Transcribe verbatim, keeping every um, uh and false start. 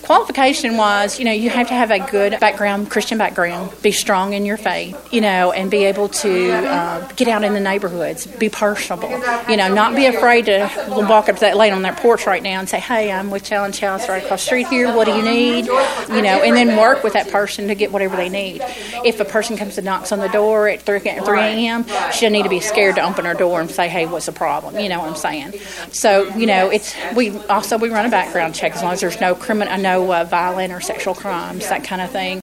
Qualification-wise, you know, you have to have a good background, Christian background, be strong in your faith, you know, and be able to uh, get out in the neighborhoods, be personable, you know, not be afraid to walk up to that lady on that porch right now and say, hey, I'm with Challenge House right across the street here. What do you need? You know, and then work with that person to get whatever they need. If a person comes and knocks on the door at three a.m., she doesn't need to be scared to open her door and say, hey, what's the problem? You know what I'm saying? So, you know, it's we also we run a background check as long as there's no criminal, no uh, violent or sexual crimes, that kind of thing.